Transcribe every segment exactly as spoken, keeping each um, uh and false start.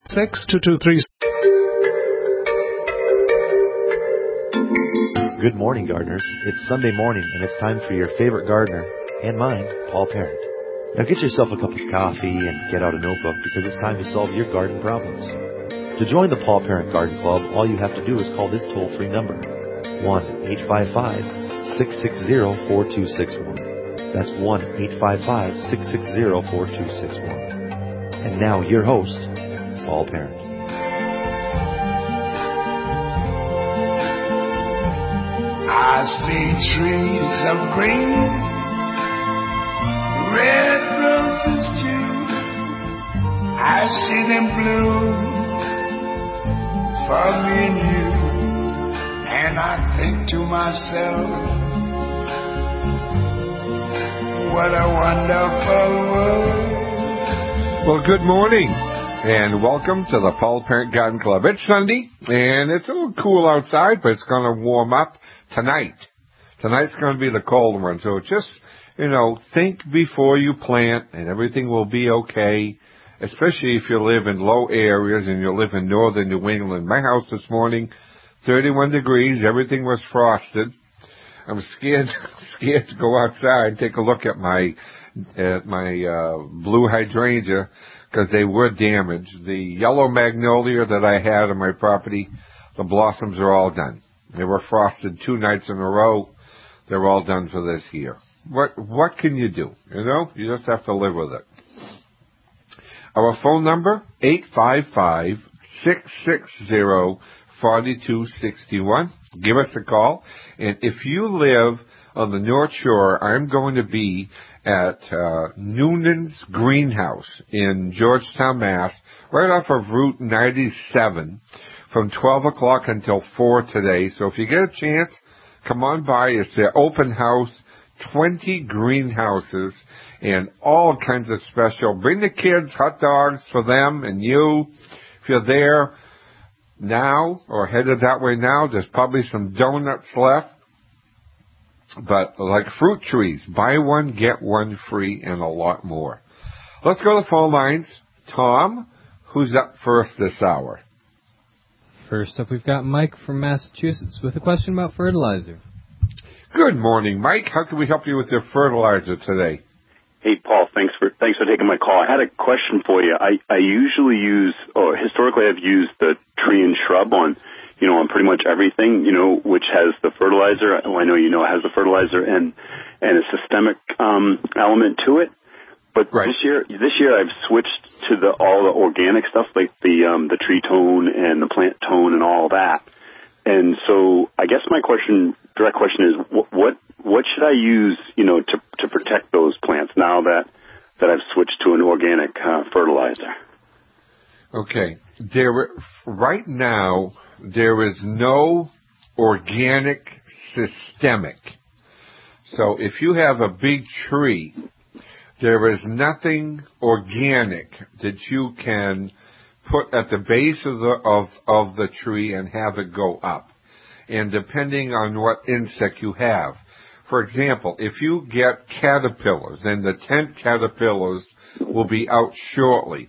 six two two three. Good morning, gardeners. It's Sunday morning, and it's time for your favorite gardener, and mine, Paul Parent. Now get yourself a cup of coffee and get out a notebook, because it's time to solve your garden problems. To join the Paul Parent Garden Club, all you have to do is call this toll-free number, one eight five five, six six zero, four two six one. That's one eight five five, six six zero, four two six one. And now, your host, Paul Parent. I see trees of green, red roses too. I see them bloom for me and you. And I think to myself, what a wonderful world. Well, good morning, and welcome to the Paul Parent Garden Club. It's Sunday, and it's a little cool outside, but it's going to warm up tonight. Tonight's going to be the cold one, so just, you know, think before you plant, and everything will be okay, especially if you live in low areas and you live in northern New England. My house this morning, thirty-one degrees, everything was frosted. I'm scared scared to go outside and take a look at my at my uh, blue hydrangea, because they were damaged. The yellow magnolia that I had on my property, the blossoms are all done. They were frosted two nights in a row. They're all done for this year. What what can you do? You know, you just have to live with it. Our phone number, eight five five, six six zero, four two six one. Give us a call. And if you live on the North Shore, I'm going to be at uh, Noonan's Greenhouse in Georgetown, Mass, right off of Route ninety-seven, from twelve o'clock until four today. So if you get a chance, come on by. It's their open house, twenty greenhouses, and all kinds of special. Bring the kids, hot dogs for them and you. If you're there now or headed that way now, there's probably some donuts left. But like fruit trees, buy one, get one free, and a lot more. Let's go to the phone lines. Tom, who's up first this hour? First up, we've got Mike from Massachusetts with a question about fertilizer. Good morning, Mike. How can we help you with your fertilizer today? Hey, Paul, thanks for thanks for taking my call. I had a question for you. I, I usually use, or historically I've used the tree and shrub on, you know, on pretty much everything, you know, which has the fertilizer. Oh, I know you know it has the fertilizer and, and a systemic um, element to it. But right. this year, this year I've switched to the all the organic stuff, like the um, the tree tone and the plant tone and all that. And so, I guess my question, direct question is, what what, what should I use, you know, to to protect those plants now that that I've switched to an organic uh, fertilizer? Okay, there right now there is no organic systemic. So if you have a big tree, there is nothing organic that you can put at the base of the of, of the tree and have it go up. And depending on what insect you have. For example, if you get caterpillars, then the tent caterpillars will be out shortly.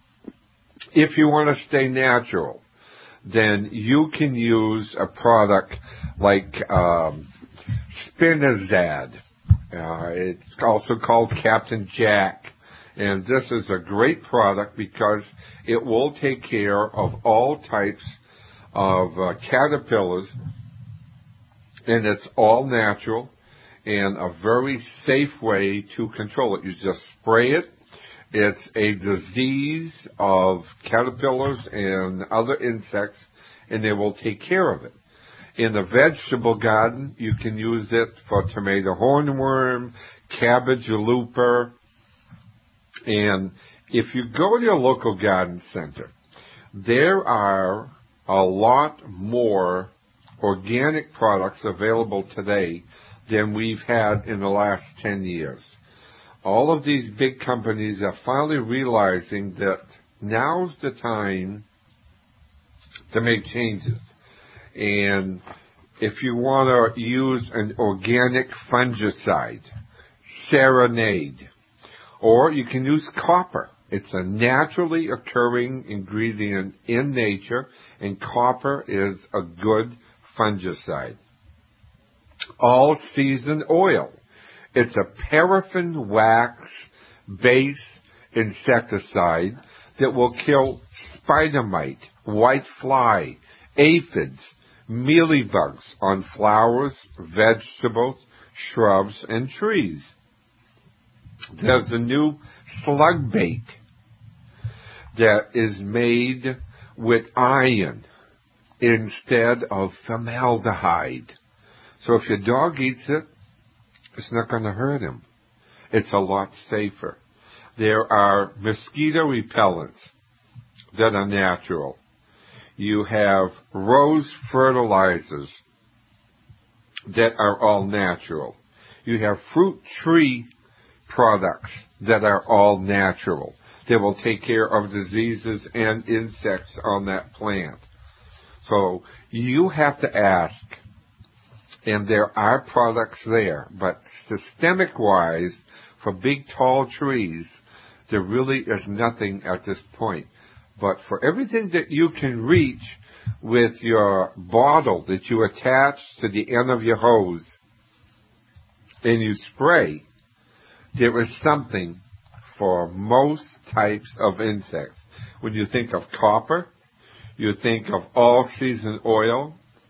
If you want to stay natural, then you can use a product like um, Spinazad. Uh, it's also called Captain Jack. And this is a great product because it will take care of all types of uh, caterpillars, and it's all natural and a very safe way to control it. You just spray it. It's a disease of caterpillars and other insects, and they will take care of it. In the vegetable garden, you can use it for tomato hornworm, cabbage looper. And if you go to your local garden center, there are a lot more organic products available today than we've had in the last ten years. All of these big companies are finally realizing that now's the time to make changes. And if you want to use an organic fungicide, Serenade, or you can use copper. It's a naturally occurring ingredient in nature, and copper is a good fungicide. All-season oil. It's a paraffin wax-based insecticide that will kill spider mite, white fly, aphids, mealybugs on flowers, vegetables, shrubs, and trees. There's a new slug bait that is made with iron instead of formaldehyde. So if your dog eats it, it's not going to hurt him. It's a lot safer. There are mosquito repellents that are natural. You have rose fertilizers that are all natural. You have fruit tree products that are all natural. They will take care of diseases and insects on that plant. So you have to ask, and there are products there, but systemic-wise, for big, tall trees, there really is nothing at this point. But for everything that you can reach with your bottle that you attach to the end of your hose and you spray, there is something for most types of insects. When you think of copper, you think of all-season oil,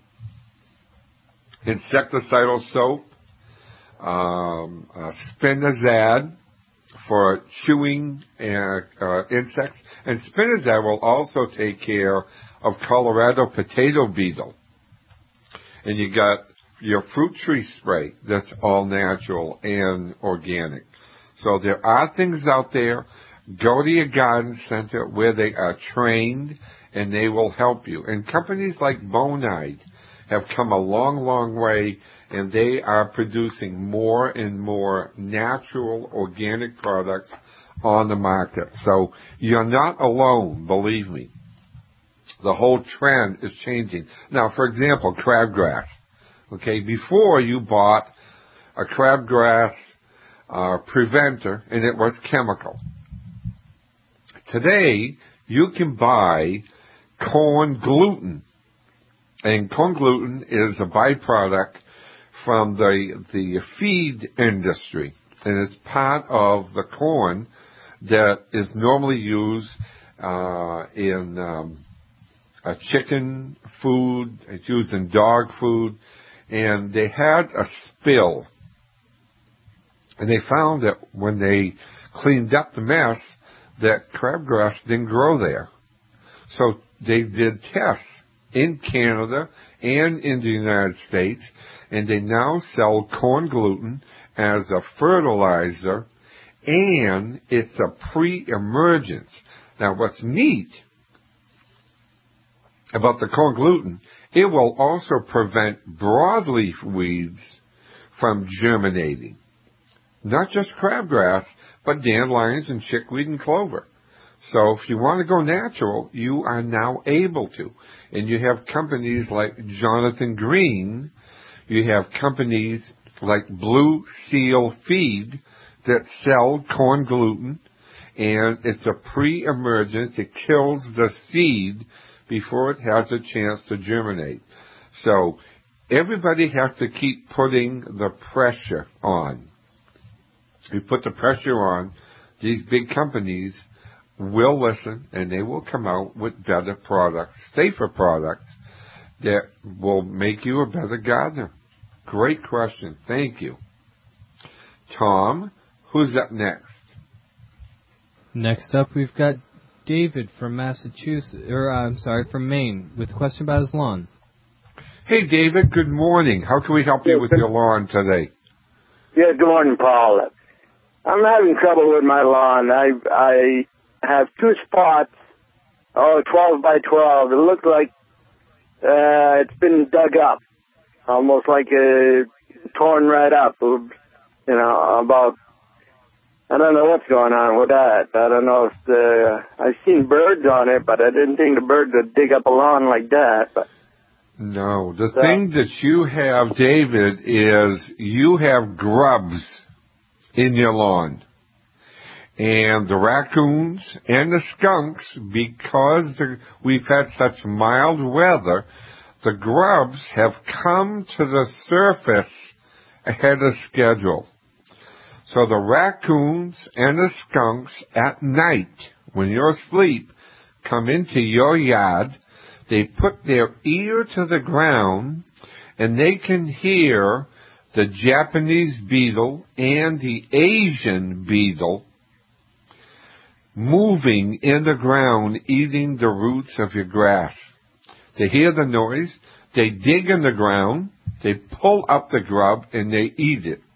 insecticidal soap, um, uh, Spinazad for chewing uh, uh, insects, and Spinazad will also take care of Colorado potato beetle. And you got your fruit tree spray that's all natural and organic. So there are things out there. Go to your garden center where they are trained and they will help you. And companies like Bonide have come a long, long way, and they are producing more and more natural, organic products on the market. So you're not alone, believe me. The whole trend is changing. Now, for example, crabgrass. Okay, before you bought a crabgrass uh, preventer, and it was chemical. Today, you can buy corn gluten. And corn gluten is a byproduct from the the feed industry, and it's part of the corn that is normally used uh, in um, a chicken food. It's used in dog food, and they had a spill, and they found that when they cleaned up the mess, that crabgrass didn't grow there. So they did tests in Canada and in the United States, and they now sell corn gluten as a fertilizer, and it's a pre-emergence. Now, what's neat about the corn gluten, it will also prevent broadleaf weeds from germinating. Not just crabgrass, but dandelions and chickweed and clover. So if you want to go natural, you are now able to. And you have companies like Jonathan Green, you have companies like Blue Seal Feed that sell corn gluten, and it's a pre-emergence. It kills the seed before it has a chance to germinate. So everybody has to keep putting the pressure on. You put the pressure on, these big companies will listen, and they will come out with better products, safer products that will make you a better gardener. Great question. Thank you. Tom, who's up next? Next up, we've got David from Massachusetts, or uh, I'm sorry, from Maine, with a question about his lawn. Hey, David. Good morning. How can we help you with your lawn today? Yeah, good morning, Paul. I'm having trouble with my lawn. I I have two spots, oh, twelve by twelve. It looks like uh, it's been dug up, almost like uh, torn right up. You know, about, I don't know what's going on with that. I don't know if the, I've seen birds on it, but I didn't think the birds would dig up a lawn like that. But no, the so, thing that you have, David, is you have grubs in your lawn. And the raccoons and the skunks, because the, we've had such mild weather, the grubs have come to the surface ahead of schedule. So the raccoons and the skunks at night, when you're asleep, come into your yard. They put their ear to the ground, and they can hear the Japanese beetle and the Asian beetle moving in the ground, eating the roots of your grass. They hear the noise, they dig in the ground, they pull up the grub, and they eat it.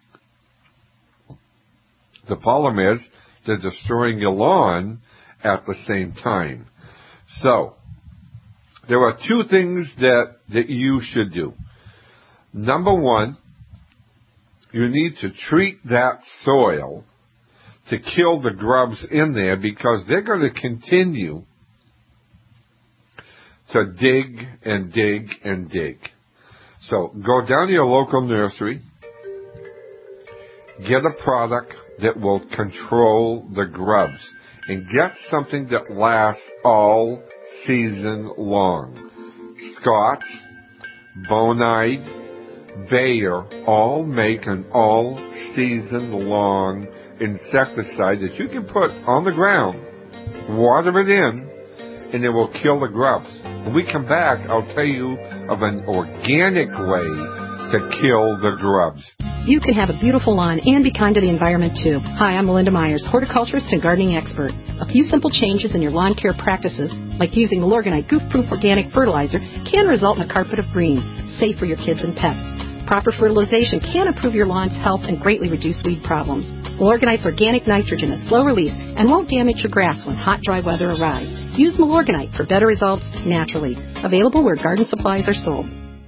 The problem is they're destroying your lawn at the same time. So, there are two things that, that you should do. Number one, you need to treat that soil to kill the grubs in there, because they're going to continue to dig and dig and dig. So go down to your local nursery, get a product that will control the grubs, and get something that lasts all season long. Scott's, Bonide, Bayer all make an all-season-long insecticide that you can put on the ground, water it in, and it will kill the grubs. When we come back, I'll tell you of an organic way to kill the grubs. You can have a beautiful lawn and be kind to the environment, too. Hi, I'm Melinda Myers, horticulturist and gardening expert. A few simple changes in your lawn care practices, like using Milorganite goof-proof organic fertilizer, can result in a carpet of green, safe for your kids and pets. Proper fertilization can improve your lawn's health and greatly reduce weed problems. Milorganite's organic nitrogen is slow release and won't damage your grass when hot, dry weather arrives. Use Milorganite for better results naturally. Available where garden supplies are sold.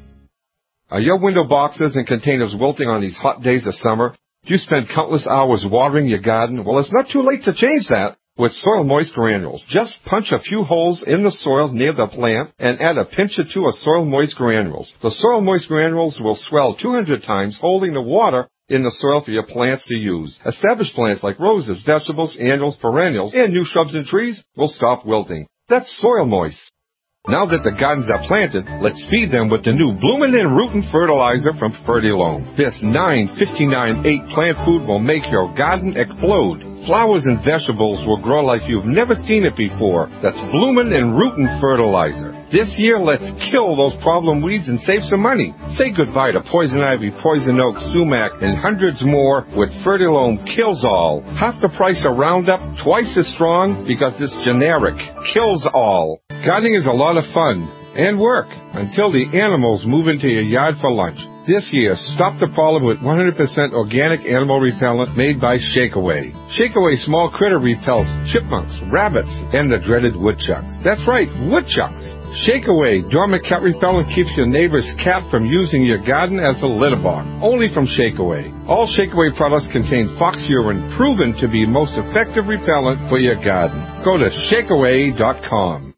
Are your window boxes and containers wilting on these hot days of summer? Do you spend countless hours watering your garden? Well, it's not too late to change that with Soil Moist Granules. Just punch a few holes in the soil near the plant and add a pinch or two of Soil Moist Granules. The Soil Moist Granules will swell two hundred times, holding the water in the soil for your plants to use. Established plants like roses, vegetables, annuals, perennials, and new shrubs and trees will stop wilting. That's Soil Moist. Now that the gardens are planted, let's feed them with the new Bloomin' and Rootin' fertilizer from Fertilome. This nine fifty-nine eight plant food will make your garden explode. Flowers and vegetables will grow like you've never seen it before. That's Bloomin' and Rootin' fertilizer. This year, let's kill those problem weeds and save some money. Say goodbye to poison ivy, poison oak, sumac, and hundreds more with Fertilome Kills All. Half the price of Roundup, twice as strong because it's generic. Kills all. Gardening is a lot of fun and work until the animals move into your yard for lunch. This year, stop the problem with one hundred percent organic animal repellent made by Shakeaway. Shakeaway small critter repels chipmunks, rabbits, and the dreaded woodchucks. That's right, woodchucks. Shakeaway dormant cat repellent keeps your neighbor's cat from using your garden as a litter box. Only from Shakeaway. All Shakeaway products contain fox urine, proven to be most effective repellent for your garden. Go to shakeaway dot com.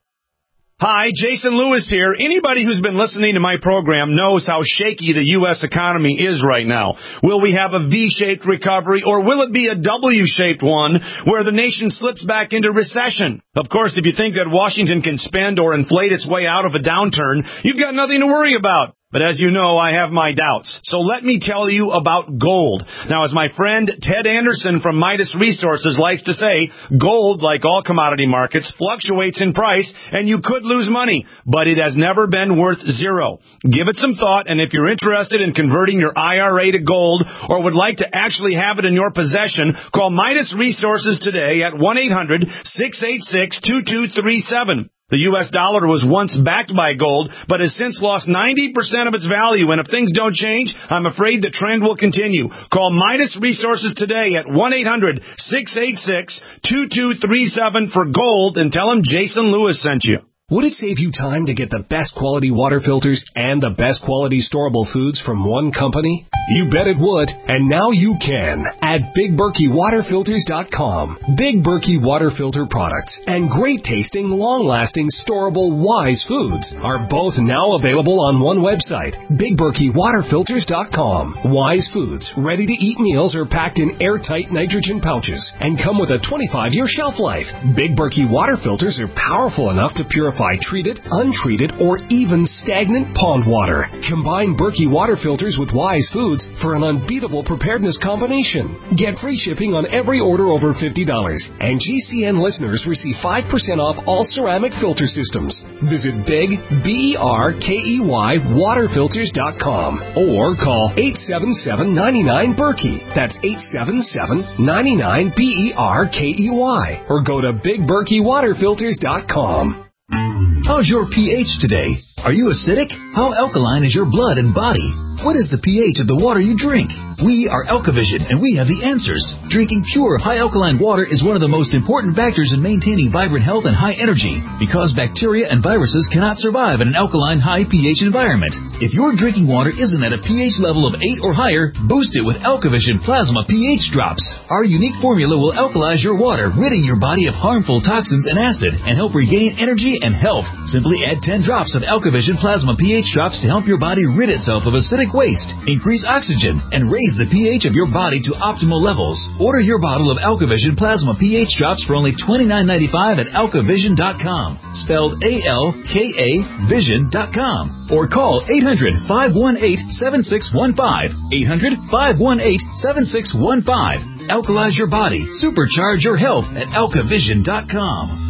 Hi, Jason Lewis here. Anybody who's been listening to my program knows how shaky the U S economy is right now. Will we have a V-shaped recovery, or will it be a W-shaped one where the nation slips back into recession? Of course, if you think that Washington can spend or inflate its way out of a downturn, you've got nothing to worry about. But as you know, I have my doubts. So let me tell you about gold. Now, as my friend Ted Anderson from Midas Resources likes to say, gold, like all commodity markets, fluctuates in price, and you could lose money, but it has never been worth zero. Give it some thought, and if you're interested in converting your I R A to gold or would like to actually have it in your possession, call Midas Resources today at one eight hundred six eight six two two three seven. The U S dollar was once backed by gold, but has since lost ninety percent of its value, and if things don't change, I'm afraid the trend will continue. Call Midas Resources today at one eight hundred six eight six two two three seven for gold and tell them Jason Lewis sent you. Would it save you time to get the best quality water filters and the best quality storable foods from one company? You bet it would, and now you can at Big Berkey Water Filters dot com. Big Berkey Water Filter products and great tasting, long-lasting, storable Wise foods are both now available on one website, Big Berkey Water Filters dot com. Wise foods, ready-to-eat meals are packed in airtight nitrogen pouches and come with a twenty-five year shelf life. Big Berkey Water Filters are powerful enough to purify treated, untreated, or even stagnant pond water. Combine Berkey Water Filters with Wise foods for an unbeatable preparedness combination. Get free shipping on every order over fifty dollars, and G C N listeners receive five percent off all ceramic filter systems. Visit Big, B E R K E Y, Water Filters dot com or call eight seven seven, nine nine, Berkey. That's eight seven seven, nine nine, B E R K E Y. Or go to Big Berkey Water Filters dot com. How's your pH today? Are you acidic? How alkaline is your blood and body? What is the pH of the water you drink? We are AlkaVision, and we have the answers. Drinking pure, high-alkaline water is one of the most important factors in maintaining vibrant health and high energy, because bacteria and viruses cannot survive in an alkaline, high pH environment. If your drinking water isn't at a pH level of eight or higher, boost it with AlkaVision Plasma pH Drops. Our unique formula will alkalize your water, ridding your body of harmful toxins and acid, and help regain energy and health. Simply add ten drops of AlkaVision Plasma pH Drops to help your body rid itself of acidic waste, increase oxygen, and raise the pH of your body to optimal levels. Order your bottle of AlkaVision Plasma pH Drops for only twenty-nine ninety-five at Alka Vision dot com, spelled A L K A Vision dot com, or call eight hundred, five one eight, seven six one five, eight hundred, five one eight, seven six one five. Alkalize your body, supercharge your health at Alka Vision dot com.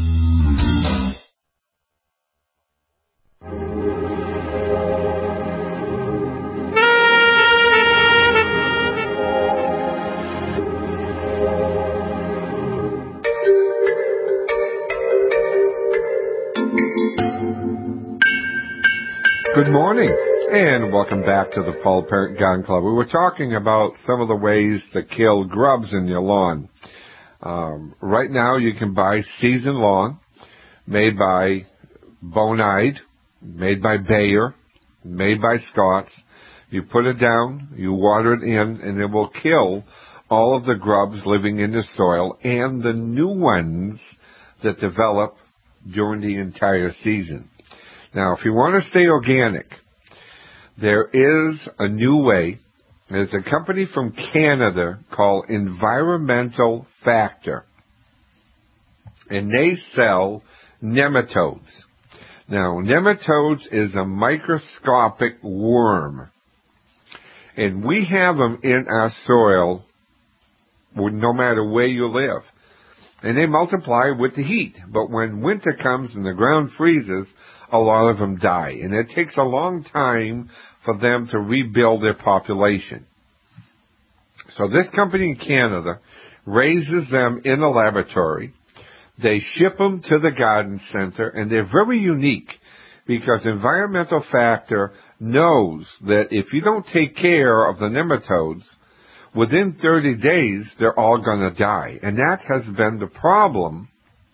Good morning, and welcome back to the Paul Parent Garden Club. We were talking about some of the ways to kill grubs in your lawn. Um, right now, you can buy season lawn, made by Bonide, made by Bayer, made by Scott's. You put it down, you water it in, and it will kill all of the grubs living in the soil and the new ones that develop during the entire season. Now, if you want to stay organic, there is a new way. There's a company from Canada called Environmental Factor, and they sell nematodes. Now, nematodes is a microscopic worm, and we have them in our soil no matter where you live. And they multiply with the heat. But when winter comes and the ground freezes, a lot of them die. And it takes a long time for them to rebuild their population. So this company in Canada raises them in a laboratory. They ship them to the garden center, and they're very unique because Environmental Factor knows that if you don't take care of the nematodes, within thirty days, they're all going to die. And that has been the problem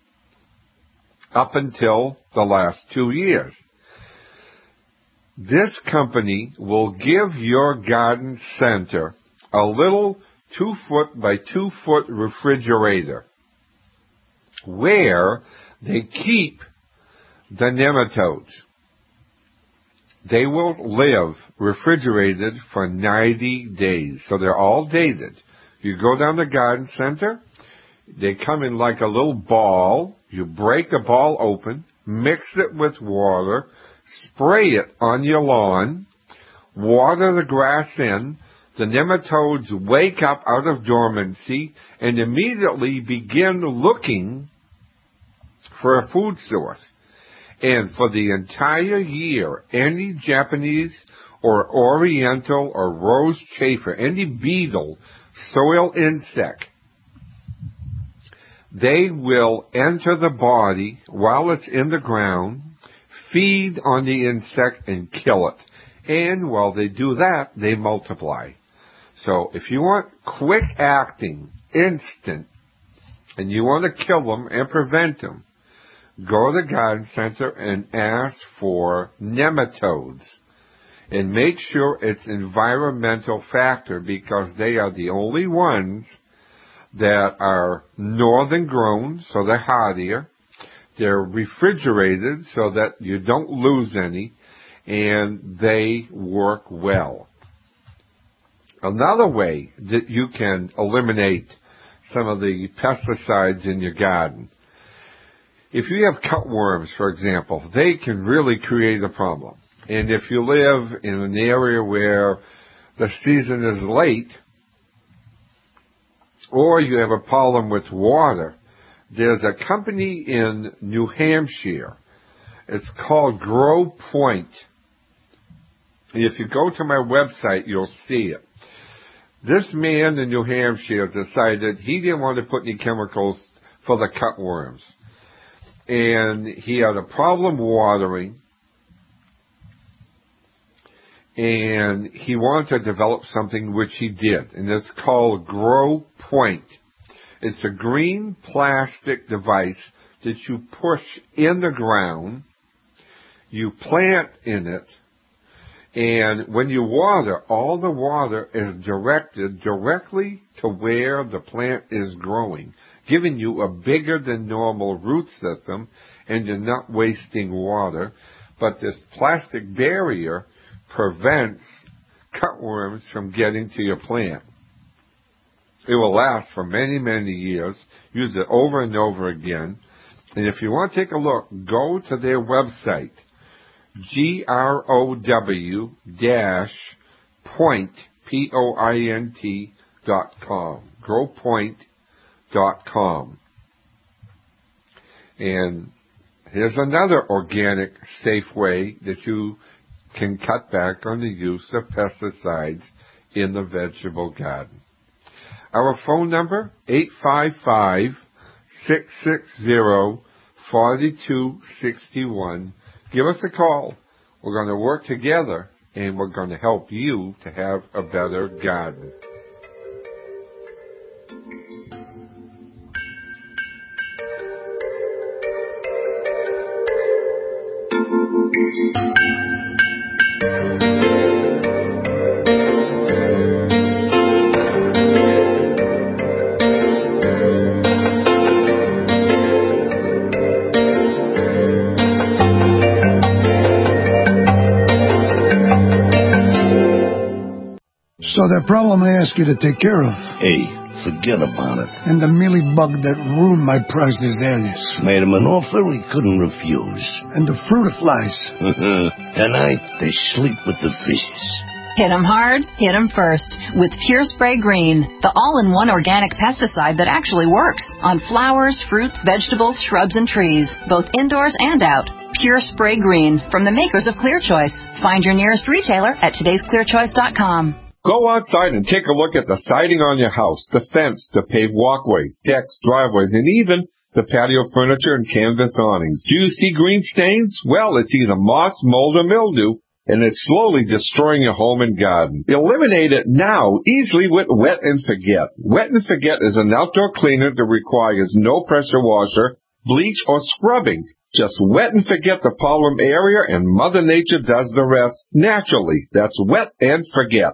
up until the last two years. This company will give your garden center a little two foot by two foot refrigerator where they keep the nematodes. They will live refrigerated for ninety days. So they're all dated. You go down the garden center. They come in like a little ball. You break the ball open, mix it with water, spray it on your lawn, water the grass in. The nematodes wake up out of dormancy and immediately begin looking for a food source. And for the entire year, any Japanese or Oriental or rose chafer, any beetle, soil insect, they will enter the body while it's in the ground, feed on the insect, and kill it. And while they do that, they multiply. So if you want quick acting, instant, and you want to kill them and prevent them, go to the garden center and ask for nematodes. And make sure it's environmental factor, because they are the only ones that are northern grown, so they're hardier. They're refrigerated so that you don't lose any, and they work well. Another way that you can eliminate some of the pesticides in your garden, if you have cutworms, for example, they can really create a problem. And if you live in an area where the season is late, or you have a problem with water, there's a company in New Hampshire. It's called Grow Point. And if you go to my website, you'll see it. This man in New Hampshire decided he didn't want to put any chemicals for the cutworms. And he had a problem watering. And he wanted to develop something, which he did. And it's called Grow Point. It's a green plastic device that you push in the ground. You plant in it. And when you water, all the water is directed directly to where the plant is growing, giving you a bigger than normal root system, and you're not wasting water. But this plastic barrier prevents cutworms from getting to your plant. It will last for many, many years. Use it over and over again. And if you want to take a look, go to their website, G R O W dash point, P O I N T dot com, grow point dot com. And here's another organic, safe way that you can cut back on the use of pesticides in the vegetable garden. Our phone number, eight five five, six six zero, four two six one. Give us a call. We're going to work together, and we're going to help you to have a better garden. So that problem I asked you to take care of. Hey, forget about it. And the mealybug that ruined my prized azaleas. Made him an offer he couldn't refuse. And the fruit flies. Tonight, they sleep with the fishes. Hit 'em hard, hit 'em first with Pure Spray Green, the all-in-one organic pesticide that actually works on flowers, fruits, vegetables, shrubs, and trees, both indoors and out. Pure Spray Green from the makers of Clear Choice. Find your nearest retailer at todays clear choice dot com. Go outside and take a look at the siding on your house, the fence, the paved walkways, decks, driveways, and even the patio furniture and canvas awnings. Do you see green stains? Well, it's either moss, mold, or mildew, and it's slowly destroying your home and garden. Eliminate it now, easily with Wet and Forget. Wet and Forget is an outdoor cleaner that requires no pressure washer, bleach, or scrubbing. Just wet and forget the problem area, and Mother Nature does the rest naturally. That's Wet and Forget.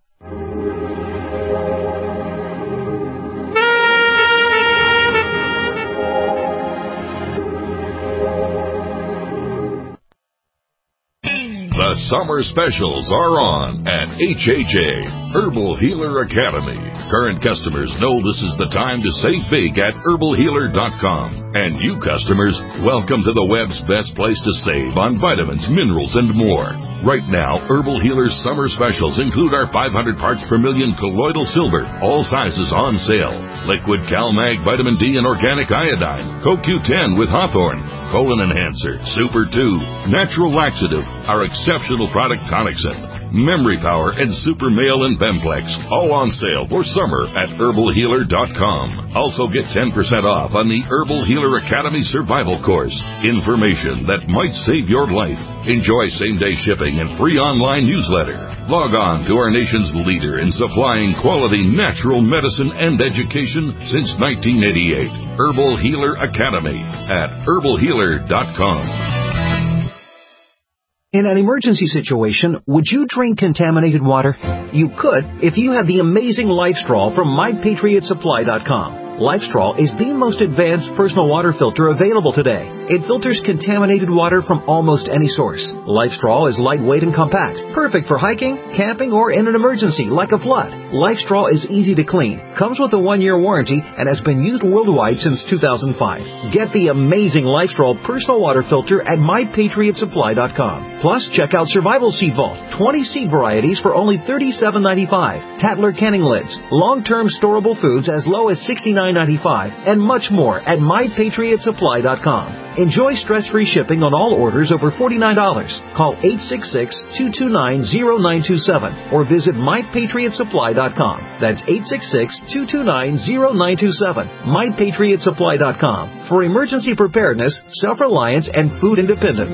The summer specials are on at H H A, Herbal Healer Academy. Current customers know this is the time to save big at herbal healer dot com. And you customers, welcome to the web's best place to save on vitamins, minerals, and more. Right now, Herbal Healer's summer specials include our five hundred parts per million colloidal silver, all sizes on sale. Liquid CalMag Vitamin D and Organic Iodine, Co Q ten with Hawthorne, Colon Enhancer, Super two, Natural Laxative, our exceptional product Tonicsyn, Memory Power, and Super Male and Bemplex, all on sale for summer at herbal healer dot com. Also get ten percent off on the Herbal Healer Academy Survival Course. Information that might save your life. Enjoy same-day shipping and free online newsletter. Log on to our nation's leader in supplying quality natural medicine and education since nineteen eighty-eight. Herbal Healer Academy at herbal healer dot com. In an emergency situation, would you drink contaminated water? You could if you had the amazing LifeStraw from my patriot supply dot com. LifeStraw is the most advanced personal water filter available today. It filters contaminated water from almost any source. LifeStraw is lightweight and compact, perfect for hiking, camping, or in an emergency like a flood. LifeStraw is easy to clean, comes with a one-year warranty, and has been used worldwide since two thousand five. Get the amazing LifeStraw personal water filter at my patriot supply dot com. Plus, check out Survival Seed Vault, twenty seed varieties for only thirty-seven ninety-five. Tatler canning lids, long-term storable foods as low as sixty-nine ninety-five, and much more at my patriot supply dot com. Enjoy stress-free shipping on all orders over forty-nine dollars. Call eight six six, two two nine, zero nine two seven or visit my patriot supply dot com. That's eight six six, two two nine, zero nine two seven. my patriot supply dot com for emergency preparedness, self-reliance, and food independence.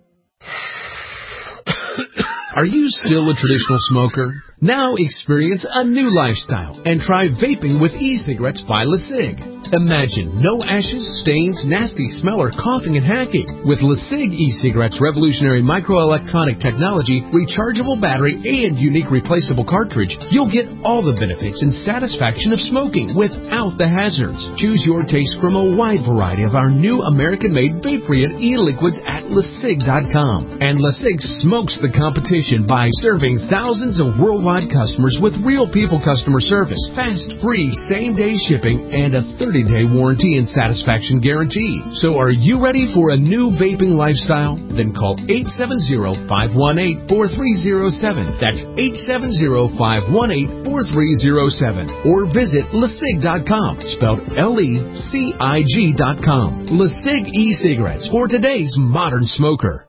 Are you still a traditional smoker? Now experience a new lifestyle and try vaping with e-cigarettes by LeSig. Imagine no ashes, stains, nasty smell, or coughing and hacking. With LeSig e-cigarettes' revolutionary microelectronic technology, rechargeable battery, and unique replaceable cartridge, you'll get all the benefits and satisfaction of smoking without the hazards. Choose your taste from a wide variety of our new American-made vape-free e-liquids at LeSig dot com. And LeSig smokes the competition by serving thousands of worldwide customers with real people customer service, fast, free, same-day shipping, and a thirty-day warranty and satisfaction guarantee. So are you ready for a new vaping lifestyle? Then call eight seven zero, five one eight, four three zero seven. That's eight seven zero, five one eight, four three zero seven. Or visit LeSig dot com, spelled L E C I G dot com. LeSig e-cigarettes for today's modern smoker.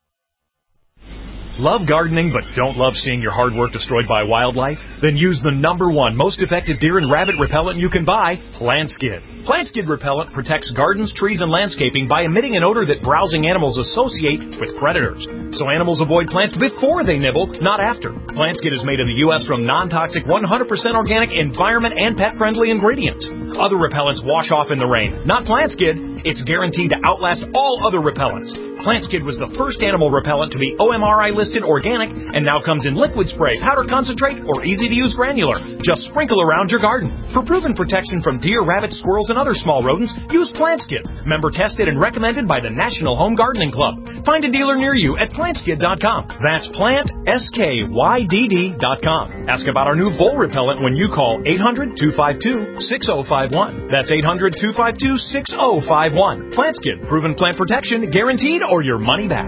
Love gardening but don't love seeing your hard work destroyed by wildlife? Then use the number one most effective deer and rabbit repellent you can buy, PlantSkid. PlantSkid repellent protects gardens, trees, and landscaping by emitting an odor that browsing animals associate with predators. So animals avoid plants before they nibble, not after. PlantSkid is made in the U S from non-toxic, one hundred percent organic, environment, and pet-friendly ingredients. Other repellents wash off in the rain. Not PlantSkid. It's guaranteed to outlast all other repellents. PlantSkid was the first animal repellent to be O M R I listed organic and now comes in liquid spray, powder concentrate, or easy-to-use granular. Just sprinkle around your garden. For proven protection from deer, rabbits, squirrels, and other small rodents, use PlantSkid. Member tested and recommended by the National Home Gardening Club. Find a dealer near you at plant skid dot com. That's plant, S K Y D D dot com. Ask about our new vole repellent when you call eight hundred, two five two, six oh five one. That's eight hundred, two five two, six oh five one. PlantSkid, proven plant protection, guaranteed, or your money back.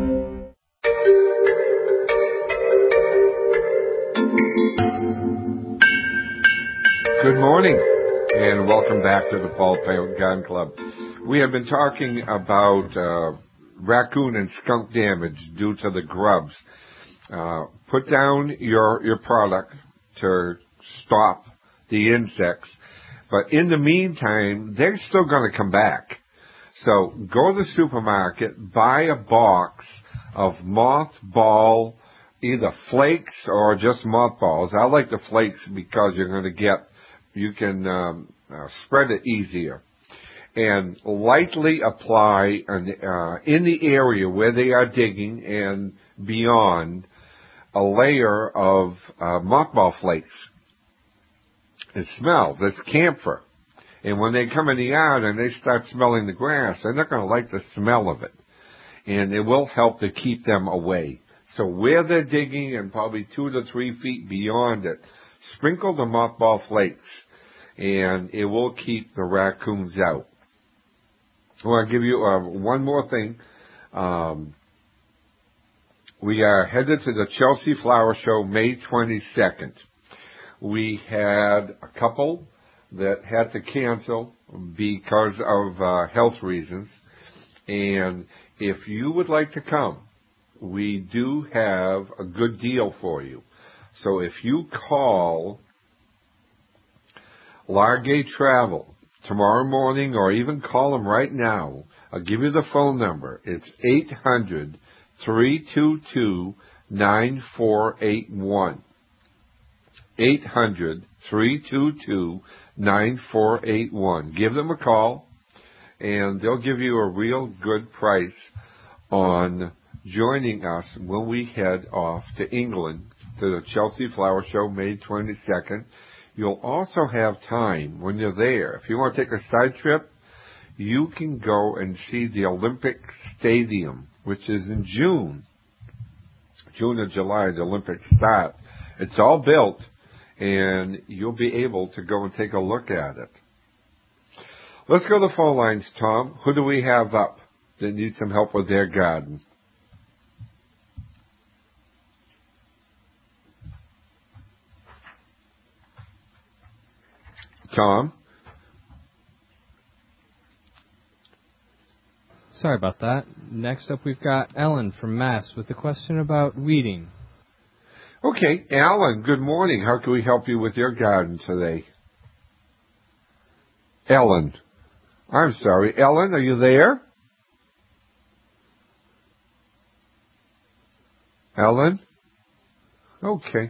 Good morning, and welcome back to the Paul Parent Garden Club. We have been talking about uh, raccoon and skunk damage due to the grubs. Uh, put down your your product to stop the insects, but in the meantime, they're still going to come back. So go to the supermarket, buy a box of mothball, either flakes or just mothballs. I like the flakes because you're going to get, you can um, uh, spread it easier. And lightly apply an, uh, in the area where they are digging and beyond a layer of uh, mothball flakes. It smells. It's camphor. And when they come in the yard and they start smelling the grass, they're not going to like the smell of it. And it will help to keep them away. So where they're digging and probably two to three feet beyond it, sprinkle the mothball flakes, and it will keep the raccoons out. I want to give you uh, one more thing. Um, we are headed to the Chelsea Flower Show May twenty-second. We had a couple that had to cancel because of uh, health reasons. And if you would like to come, we do have a good deal for you. So if you call Largate Travel tomorrow morning, or even call them right now, I'll give you the phone number. It's eight hundred, three two two, nine four eight one. eight hundred, three two two, nine four eight one. Give them a call, and they'll give you a real good price on joining us when we head off to England to the Chelsea Flower Show May twenty-second. You'll also have time when you're there. If you want to take a side trip, you can go and see the Olympic Stadium, which is in June. June or July, the Olympics start. It's all built, and you'll be able to go and take a look at it. Let's go to the phone lines, Tom. Who do we have up that needs some help with their garden? Tom? Sorry about that. Next up, we've got Ellen from Mass with a question about weeding. Okay, Alan, good morning. How can we help you with your garden today? Ellen. I'm sorry. Ellen, are you there? Ellen? Okay.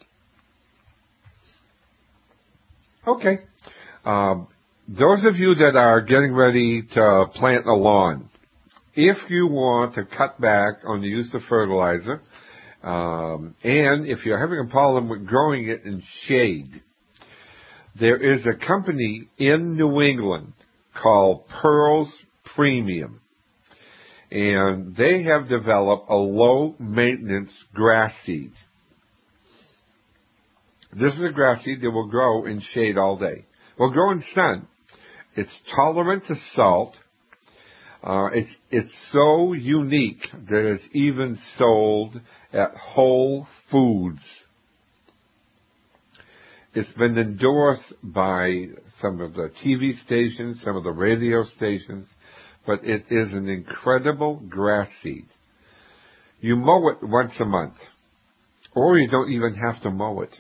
Okay. Um, those of you that are getting ready to plant a lawn, if you want to cut back on the use of fertilizer, Um, and if you're having a problem with growing it in shade, there is a company in New England called Pearls Premium. And they have developed a low-maintenance grass seed. This is a grass seed that will grow in shade all day. Will grow in sun. It's tolerant to salt. Uh, it's, it's so unique that it's even sold at Whole Foods. It's been endorsed by some of the T V stations, some of the radio stations, but it is an incredible grass seed. You mow it once a month, or you don't even have to mow it.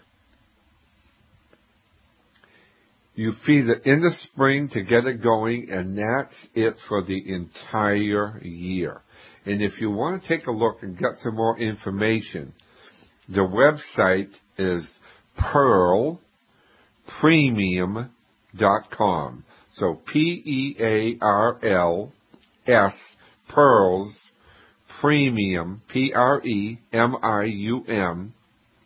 You feed it in the spring to get it going, and that's it for the entire year. And if you want to take a look and get some more information, the website is pearl premium dot com. So P E A R L S, Pearls Premium, P R E M I U M.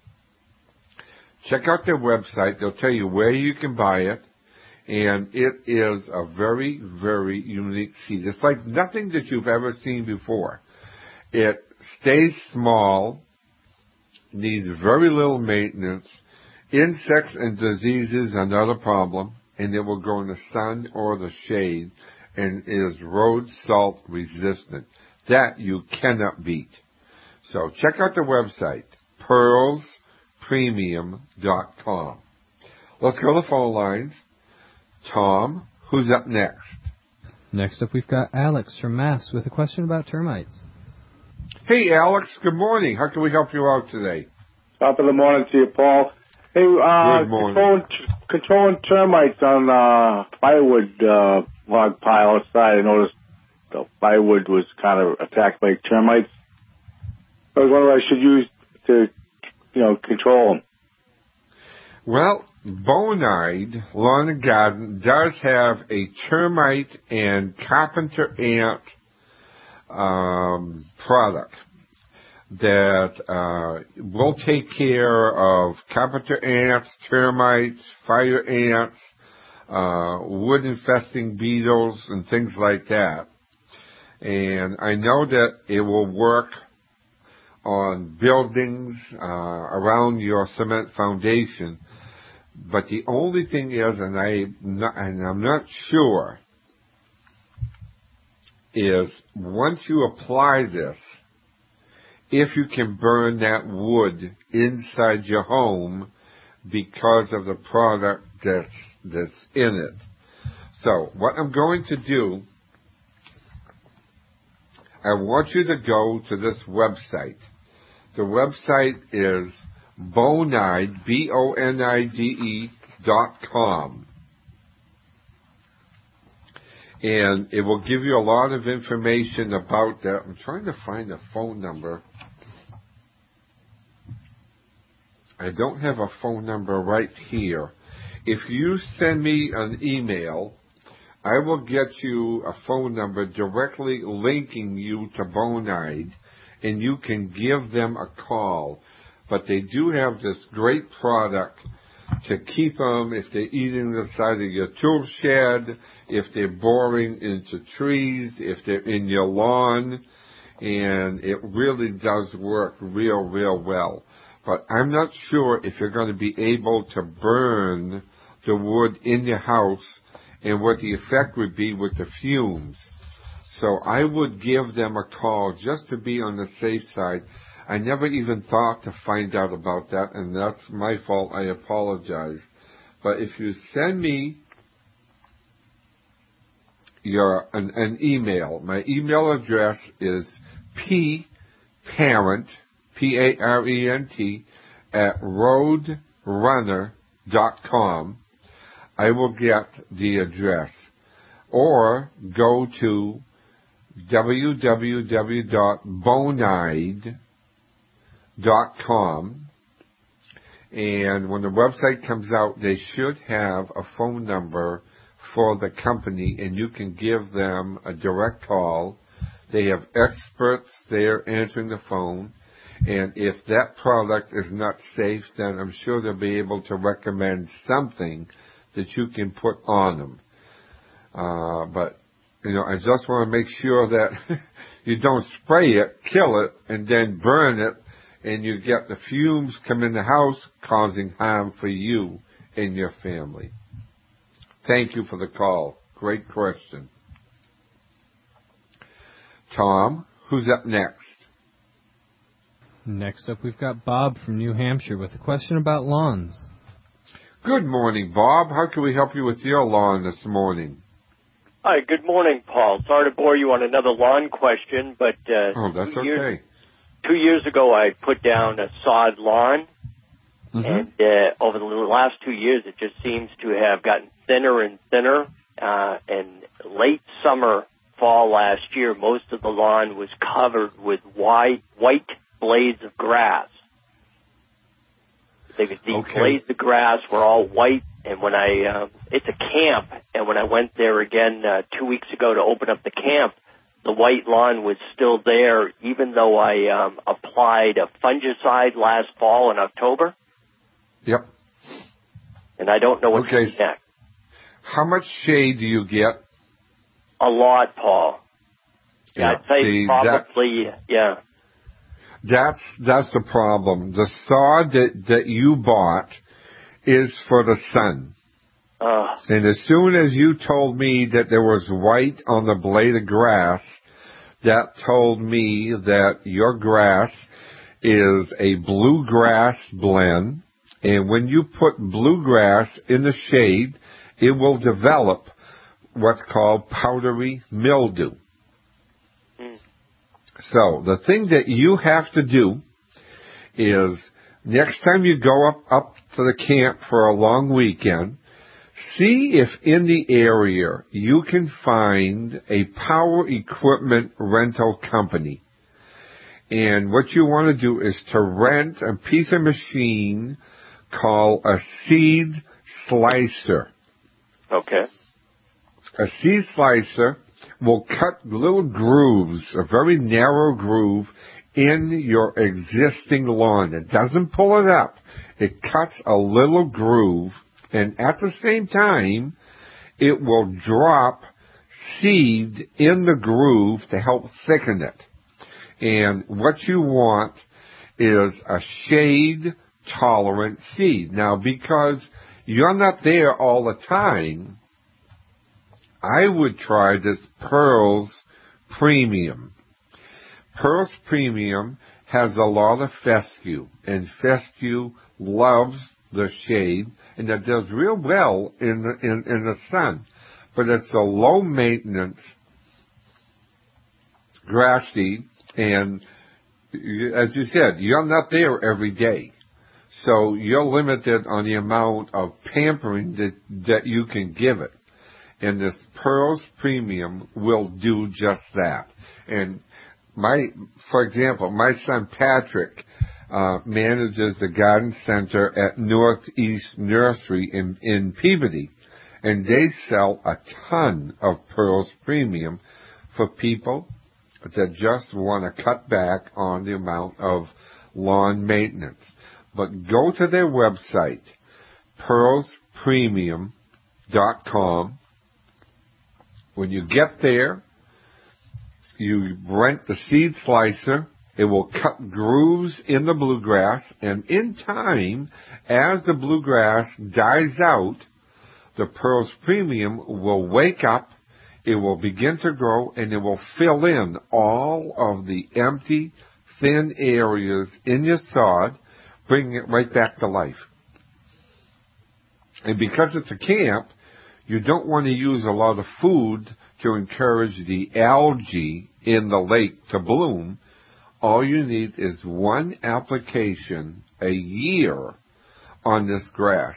Check out their website. They'll tell you where you can buy it. And it is a very, very unique seed. It's like nothing that you've ever seen before. It stays small, needs very little maintenance. Insects and diseases are not a problem, and it will grow in the sun or the shade, and is road salt resistant. That you cannot beat. So check out the website, pearls premium dot com. Let's go to the phone lines. Tom, who's up next? Next up, we've got Alex from Mass with a question about termites. Hey, Alex, good morning. How can we help you out today? Top of the morning to you, Paul. Hey, uh, Good morning. controlling, controlling termites on uh, firewood uh, log pile outside. I noticed the firewood was kind of attacked by termites. I was wondering what I should use to, you know, control them. Well, Bonide Lawn and Garden does have a termite and carpenter ant um, product that uh, will take care of carpenter ants, termites, fire ants, uh, wood infesting beetles, and things like that. And I know that it will work on buildings uh, around your cement foundation. But the only thing is, and, I not, and I'm not sure, is once you apply this, if you can burn that wood inside your home because of the product that's, that's in it. So what I'm going to do, I want you to go to this website. The website is Bonide, B O N I D E dot com. And it will give you a lot of information about that. I'm trying to find a phone number. I don't have a phone number right here. If you send me an email, I will get you a phone number directly linking you to Bonide, and you can give them a call. But they do have this great product to keep them if they're eating the side of your tool shed, if they're boring into trees, if they're in your lawn, and it really does work real, real well. But I'm not sure if you're going to be able to burn the wood in your house and what the effect would be with the fumes. So I would give them a call just to be on the safe side. I never even thought to find out about that, and that's my fault. I apologize. But if you send me your an, an email, my email address is pparent, P A R E N T, at roadrunner dot com. I will get the address. Or go to w w w dot bonide dot com, and when the website comes out, they should have a phone number for the company, and you can give them a direct call. They have experts there answering the phone, and if that product is not safe, then I'm sure they'll be able to recommend something that you can put on them. Uh, but, you know, I just want to make sure that you don't spray it, kill it, and then burn it, and you get the fumes come in the house causing harm for you and your family. Thank you for the call. Great question. Tom, who's up next? Next up, we've got Bob from New Hampshire with a question about lawns. Good morning, Bob. How can we help you with your lawn this morning? Hi, good morning, Paul. Sorry to bore you on another lawn question, but uh, oh, that's two okay. Years, two years ago, I put down a sod lawn, mm-hmm. and uh, over the last two years, it just seems to have gotten thinner and thinner. Uh, and late summer, fall last year, most of the lawn was covered with white white blades of grass. The, the okay. blades of grass were all white, and when I, um, it's a camp, and when I went there again uh, two weeks ago to open up the camp, the white lawn was still there, even though I um, applied a fungicide last fall in October. Yep. And I don't know what okay. to do next. How much shade do you get? A lot, Paul. Yeah, yeah. I'd say See, probably, that's, yeah. That's that's the problem. The sod that, that you bought is for the sun. Uh, and as soon as you told me that there was white on the blade of grass, that told me that your grass is a bluegrass blend. And when you put bluegrass in the shade, it will develop what's called powdery mildew. Mm. So the thing that you have to do is next time you go up, up to the camp for a long weekend, see if in the area you can find a power equipment rental company. And what you want to do is to rent a piece of machine called a seed slicer. Okay. A seed slicer will cut little grooves, a very narrow groove, in your existing lawn. It doesn't pull it up. It cuts a little groove, and at the same time, it will drop seed in the groove to help thicken it. And what you want is a shade-tolerant seed. Now, because you're not there all the time, I would try this Pearls Premium. Pearls Premium has a lot of fescue, and fescue loves the shade, and it does real well in the, in, in the sun. But it's a low-maintenance grass seed, and as you said, you're not there every day. So you're limited on the amount of pampering that, that you can give it. And this Pearls Premium will do just that. And my, for example, my son Patrick uh, manages the garden center at Northeast Nursery in, in Peabody. And they sell a ton of Pearls Premium for people that just want to cut back on the amount of lawn maintenance. But go to their website, pearls premium dot com. When you get there, you rent the seed slicer. It will cut grooves in the bluegrass, and in time, as the bluegrass dies out, the Pearls Premium will wake up, it will begin to grow, and it will fill in all of the empty, thin areas in your sod, bringing it right back to life. And because it's a camp, you don't want to use a lot of food to encourage the algae in the lake to bloom. All you need is one application a year on this grass.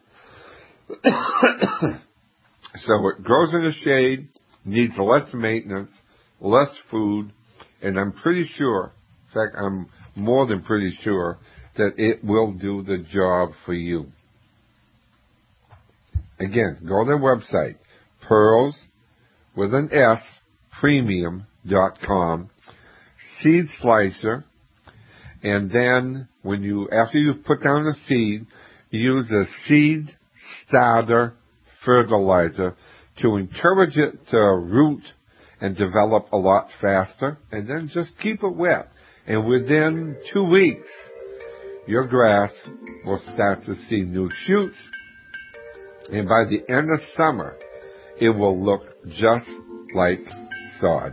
So it grows in the shade, needs less maintenance, less food, and I'm pretty sure, in fact, I'm more than pretty sure, that it will do the job for you. Again, go to their website, Pearls, with an S, premium dot com, seed slicer, and then when you, after you've put down the seed, use a seed starter fertilizer to encourage it to root and develop a lot faster, and then just keep it wet. And within two weeks, your grass will start to see new shoots, and by the end of summer, it will look just like sod.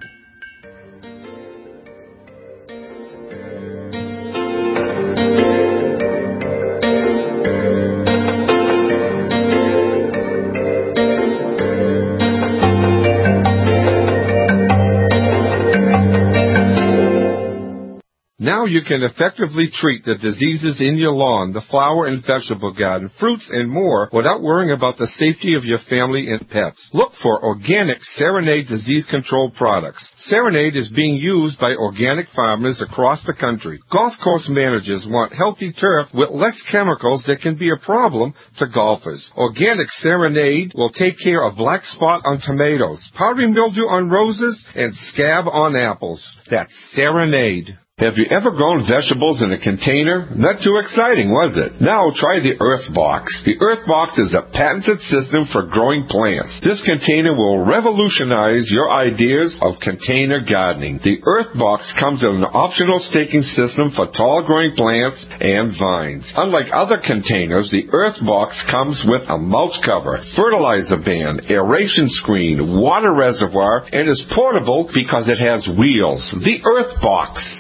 Now you can effectively treat the diseases in your lawn, the flower and vegetable garden, fruits, and more without worrying about the safety of your family and pets. Look for organic Serenade disease control products. Serenade is being used by organic farmers across the country. Golf course managers want healthy turf with less chemicals that can be a problem to golfers. Organic Serenade will take care of black spot on tomatoes, powdery mildew on roses, and scab on apples. That's Serenade. Have you ever grown vegetables in a container? Not too exciting, was it? Now try the Earthbox. The Earthbox is a patented system for growing plants. This container will revolutionize your ideas of container gardening. The Earthbox comes with an optional staking system for tall growing plants and vines. Unlike other containers, the Earthbox comes with a mulch cover, fertilizer bin, aeration screen, water reservoir, and is portable because it has wheels. The Earthbox.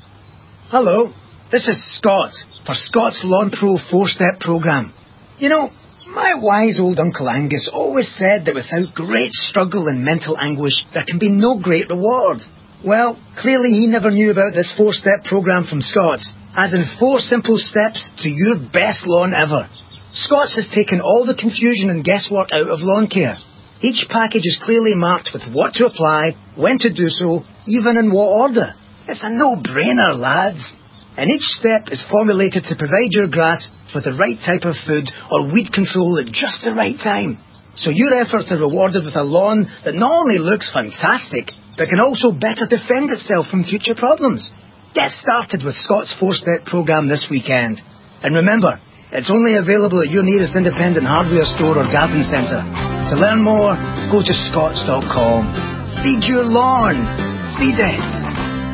Hello, this is Scott for Scott's Lawn Pro four-step program. You know, my wise old Uncle Angus always said that without great struggle and mental anguish, there can be no great reward. Well, clearly he never knew about this four-step program from Scott's, as in four simple steps to your best lawn ever. Scott's has taken all the confusion and guesswork out of lawn care. Each package is clearly marked with what to apply, when to do so, even in what order. It's a no-brainer, lads. And each step is formulated to provide your grass with the right type of food or weed control at just the right time. So your efforts are rewarded with a lawn that not only looks fantastic, but can also better defend itself from future problems. Get started with Scott's four-step program this weekend. And remember, it's only available at your nearest independent hardware store or garden centre. To learn more, go to scotts dot com. Feed your lawn. Feed it.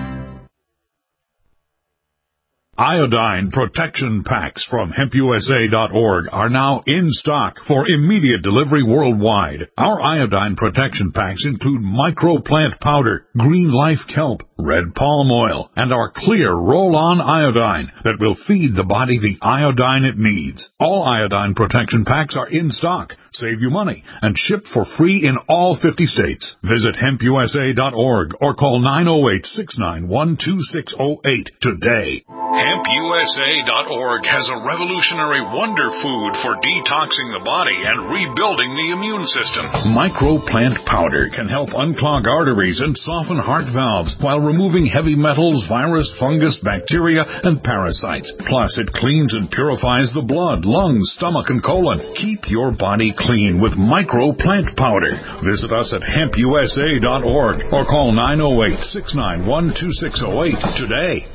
Iodine protection packs from hemp U S A dot org are now in stock for immediate delivery worldwide. Our iodine protection packs include microplant powder, green life kelp, red palm oil, and our clear roll-on iodine that will feed the body the iodine it needs. All iodine protection packs are in stock, save you money, and ship for free in all fifty states. Visit hemp U S A dot org or call nine oh eight, six nine one, two six oh eight today. hemp U S A dot org has a revolutionary wonder food for detoxing the body and rebuilding the immune system. Microplant powder can help unclog arteries and soften heart valves while removing heavy metals, virus, fungus, bacteria, and parasites. Plus, it cleans and purifies the blood, lungs, stomach, and colon. Keep your body clean with Microplant powder. Visit us at hemp U S A dot org or call nine oh eight, six nine one, two six oh eight today.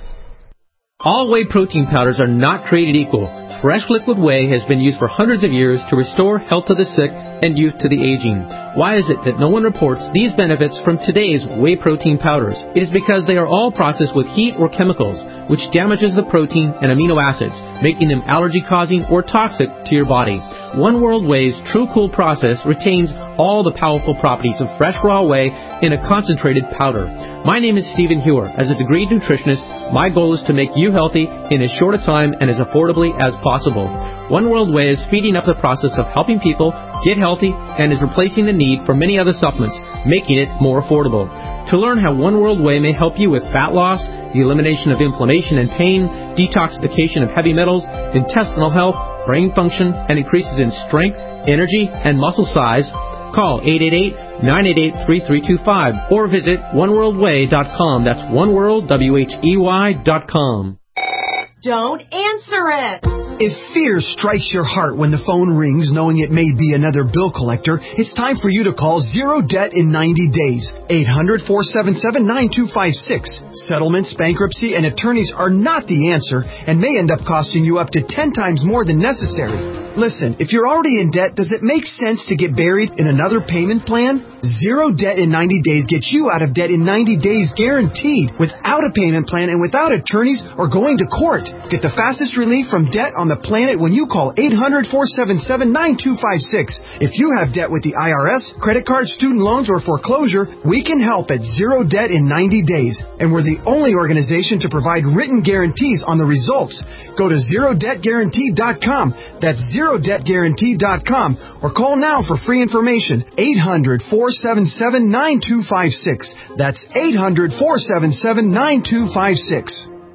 All whey protein powders are not created equal. Fresh liquid whey has been used for hundreds of years to restore health to the sick and youth to the aging. Why is it that no one reports these benefits from today's whey protein powders? It is because they are all processed with heat or chemicals, which damages the protein and amino acids, making them allergy-causing or toxic to your body. One World Whey's True Cool process retains all the powerful properties of fresh raw whey in a concentrated powder. My name is Stephen Hewer. As a degreed nutritionist, my goal is to make you healthy in as short a time and as affordably as possible. One World Whey is speeding up the process of helping people get healthy and is replacing the need for many other supplements, making it more affordable. To learn how One World Whey may help you with fat loss, the elimination of inflammation and pain, detoxification of heavy metals, intestinal health, brain function, and increases in strength, energy, and muscle size, call eight eight eight, nine eight eight, three three two five or visit one world whey dot com. That's oneworld, W H E Y dot com. Don't answer it! If fear strikes your heart when the phone rings knowing it may be another bill collector, it's time for you to call Zero Debt in ninety days. eight hundred, four seven seven, nine two five six. Settlements, bankruptcy, and attorneys are not the answer and may end up costing you up to ten times more than necessary. Listen, if you're already in debt, does it make sense to get buried in another payment plan? Zero Debt in ninety days gets you out of debt in ninety days guaranteed, without a payment plan and without attorneys or going to court. Get the fastest relief from debt on the planet when you call eight hundred, four seven seven, nine two five six. If you have debt with the I R S, credit cards, student loans, or foreclosure, we can help at Zero Debt in ninety days. And we're the only organization to provide written guarantees on the results. Go to zero debt guarantee dot com. That's zero debt guarantee dot com. Or call now for free information. eight hundred, four seven seven, nine two five six. That's eight hundred, four seven seven, nine two five six.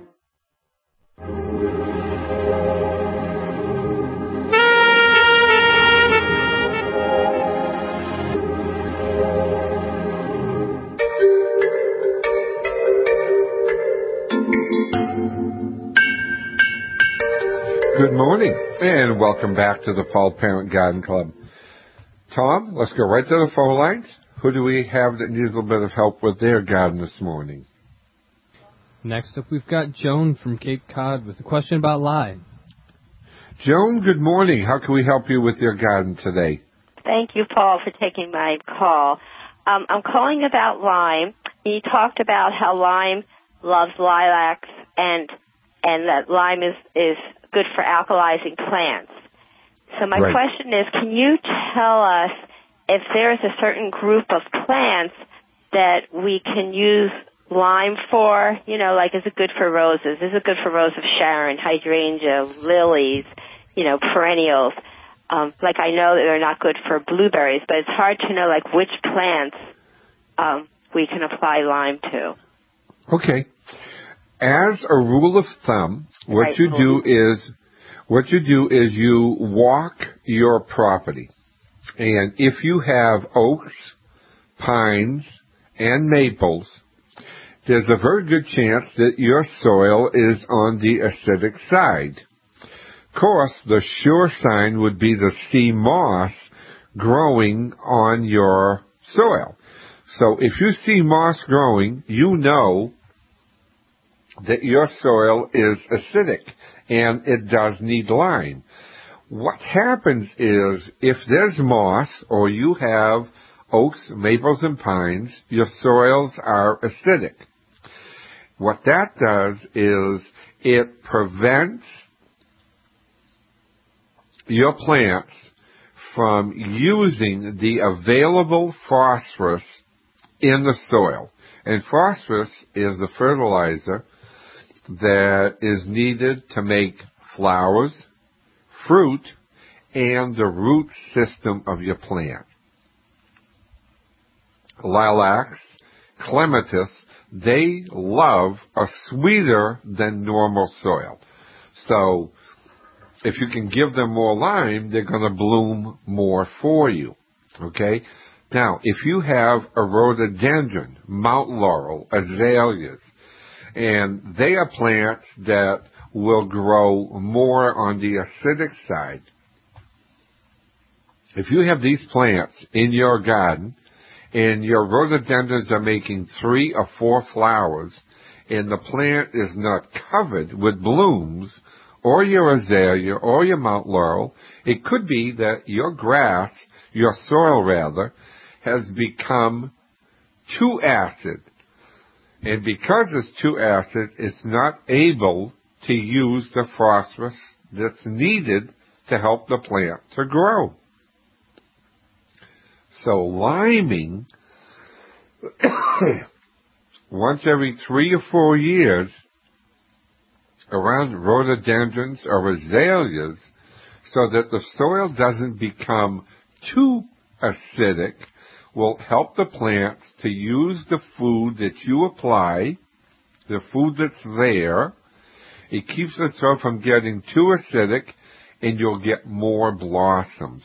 Good morning, and welcome back to the Fall Parent Garden Club. Tom, let's go right to the phone lines. Who do we have that needs a little bit of help with their garden this morning? Next up, we've got Joan from Cape Cod with a question about lime. Joan, good morning. How can we help you with your garden today? Thank you, Paul, for taking my call. Um, I'm calling about lime. You talked about how lime loves lilacs and and that lime is, is good for alkalizing plants. So my right. question is, can you tell us if there is a certain group of plants that we can use lime for? You know, like is it good for roses? Is it good for Rose of Sharon, hydrangea, lilies, you know, perennials? Um, like I know that they're not good for blueberries, but it's hard to know like which plants um, we can apply lime to. Okay. As a rule of thumb, what right. you do is what you do is you walk your property. And if you have oaks, pines, and maples, there's a very good chance that your soil is on the acidic side. Of course, the sure sign would be to see moss growing on your soil. So if you see moss growing, you know that your soil is acidic and it does need lime. What happens is if there's moss or you have oaks, maples, and pines, your soils are acidic. What that does is it prevents your plants from using the available phosphorus in the soil. And phosphorus is the fertilizer that is needed to make flowers, fruit, and the root system of your plant. Lilacs, clematis, they love a sweeter than normal soil. So if you can give them more lime, they're going to bloom more for you. Okay? Now, if you have a rhododendron, Mount Laurel, azaleas, and they are plants that will grow more on the acidic side. If you have these plants in your garden and your rhododendrons are making three or four flowers and the plant is not covered with blooms, or your azalea or your Mount Laurel, it could be that your grass, your soil rather, has become too acid. And because it's too acid, it's not able to use the phosphorus that's needed to help the plant to grow. So liming once every three or four years around rhododendrons or azaleas so that the soil doesn't become too acidic will help the plants to use the food that you apply, the food that's there. It keeps the soil from getting too acidic, and you'll get more blossoms.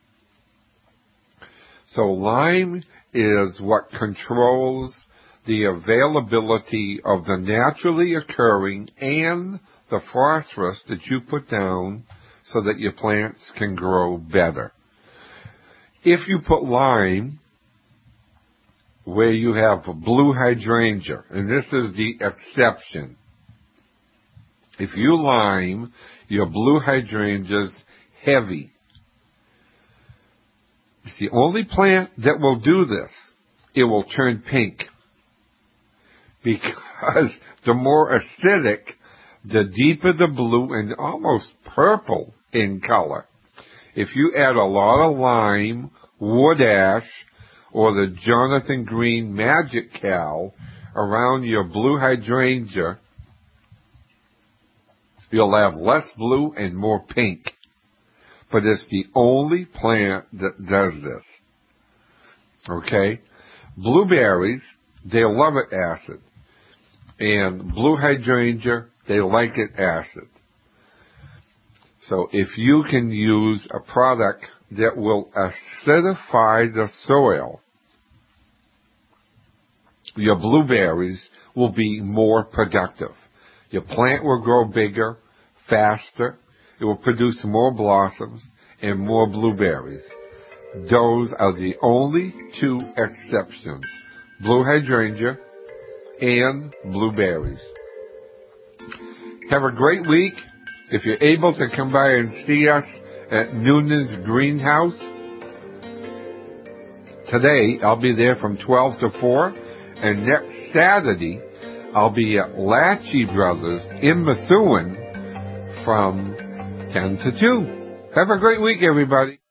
So lime is what controls the availability of the naturally occurring and the phosphorus that you put down so that your plants can grow better. If you put lime where you have a blue hydrangea, and this is the exception, if you lime your blue hydrangeas heavy, it's the only plant that will do this. It will turn pink. Because the more acidic, the deeper the blue and almost purple in color. If you add a lot of lime, wood ash, or the Jonathan Green Magic Cal around your blue hydrangea, you'll have less blue and more pink. But it's the only plant that does this. Okay? Blueberries, they love it acid. And blue hydrangea, they like it acid. So if you can use a product that will acidify the soil, your blueberries will be more productive. Your plant will grow bigger, faster. It will produce more blossoms and more blueberries. Those are the only two exceptions. Blue hydrangea and blueberries. Have a great week. If you're able to come by and see us at Noonan's Greenhouse, today I'll be there from twelve to four, and next Saturday I'll be at Latchy Brothers in Methuen from ten to two. Have a great week, everybody.